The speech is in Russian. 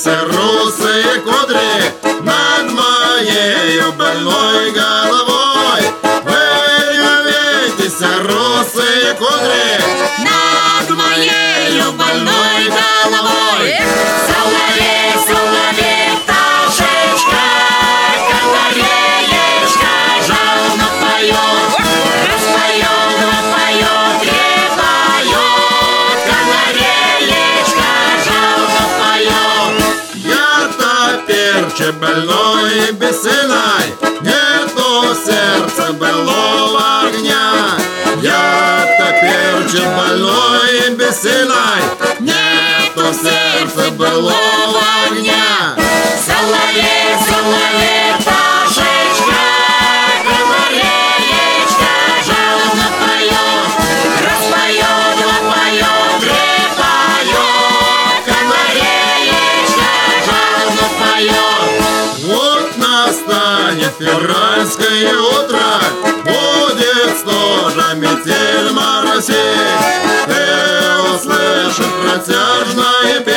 ветвятся русые кудри над моею больной головой. Вьются русые кудри над моею больной головой. Соловей, соловей, пташечка, канареечка жалобно поет, распоет, напоет, репоет, канареечка жалобно поет. Я-то перче больной и бессильной, нету сердца былого огня. Я-то перче больной и бессильной, нету сердца былого огня. Соловей, соловей, пташечка, канареечка жалобно поет, распоет, напоет, репоет, канареечка жалобно поет. Вот настанет февральское утро, будет стожа, метель, моросей. Ты услышишь протяжное пение